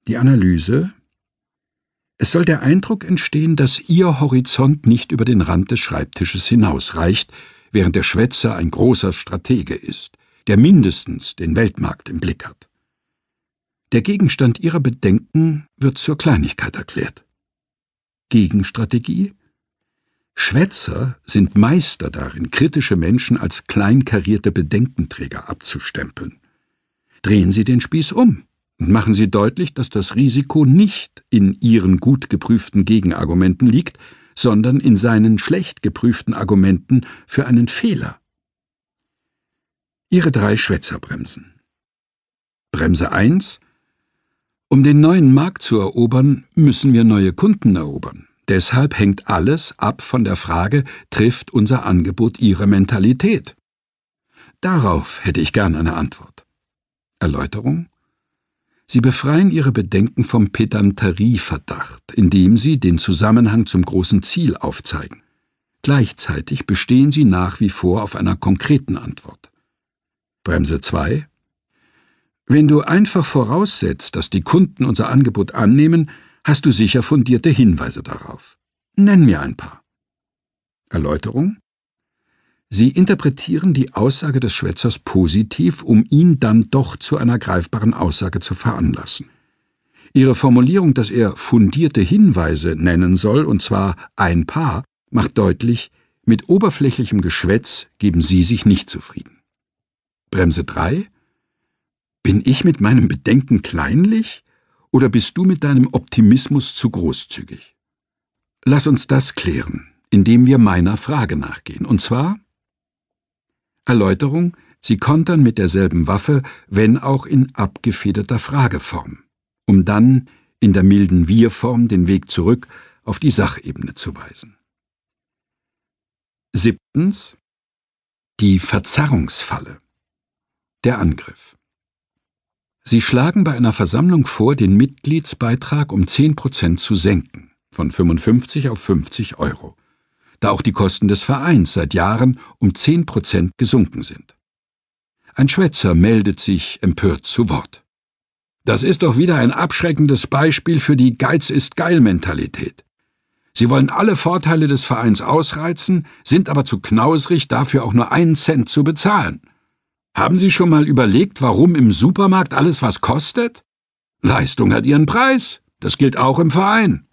Die Analyse: Es soll der Eindruck entstehen, dass Ihr Horizont nicht über den Rand des Schreibtisches hinausreicht, während der Schwätzer ein großer Stratege ist, der mindestens den Weltmarkt im Blick hat. Der Gegenstand Ihrer Bedenken wird zur Kleinigkeit erklärt. Gegenstrategie: Schwätzer sind Meister darin, kritische Menschen als kleinkarierte Bedenkenträger abzustempeln. Drehen Sie den Spieß um und machen Sie deutlich, dass das Risiko nicht in Ihren gut geprüften Gegenargumenten liegt, sondern in seinen schlecht geprüften Argumenten für einen Fehler. Ihre 3 Schwätzerbremsen. Bremse 1: Um den neuen Markt zu erobern, müssen wir neue Kunden erobern. Deshalb hängt alles ab von der Frage, trifft unser Angebot Ihre Mentalität? Darauf hätte ich gern eine Antwort. Erläuterung: Sie befreien Ihre Bedenken vom Pedanterieverdacht, indem Sie den Zusammenhang zum großen Ziel aufzeigen. Gleichzeitig bestehen Sie nach wie vor auf einer konkreten Antwort. Bremse 2: Wenn du einfach voraussetzt, dass die Kunden unser Angebot annehmen, hast du sicher fundierte Hinweise darauf. Nenn mir ein paar. Erläuterung: Sie interpretieren die Aussage des Schwätzers positiv, um ihn dann doch zu einer greifbaren Aussage zu veranlassen. Ihre Formulierung, dass er fundierte Hinweise nennen soll, und zwar ein paar, macht deutlich, mit oberflächlichem Geschwätz geben Sie sich nicht zufrieden. Bremse 3: Bin ich mit meinem Bedenken kleinlich? Oder bist du mit deinem Optimismus zu großzügig? Lass uns das klären, indem wir meiner Frage nachgehen. Und zwar: Erläuterung: Sie kontern mit derselben Waffe, wenn auch in abgefederter Frageform, um dann in der milden Wir-Form den Weg zurück auf die Sachebene zu weisen. 7. Die Verzerrungsfalle. Der Angriff. Sie schlagen bei einer Versammlung vor, den Mitgliedsbeitrag um 10% zu senken, von 55 auf 50 €, da auch die Kosten des Vereins seit Jahren um 10% gesunken sind. Ein Schwätzer meldet sich empört zu Wort. Das ist doch wieder ein abschreckendes Beispiel für die Geiz-ist-geil-Mentalität. Sie wollen alle Vorteile des Vereins ausreizen, sind aber zu knausrig, dafür auch nur 1 Cent zu bezahlen. Haben Sie schon mal überlegt, warum im Supermarkt alles was kostet? Leistung hat ihren Preis. Das gilt auch im Verein.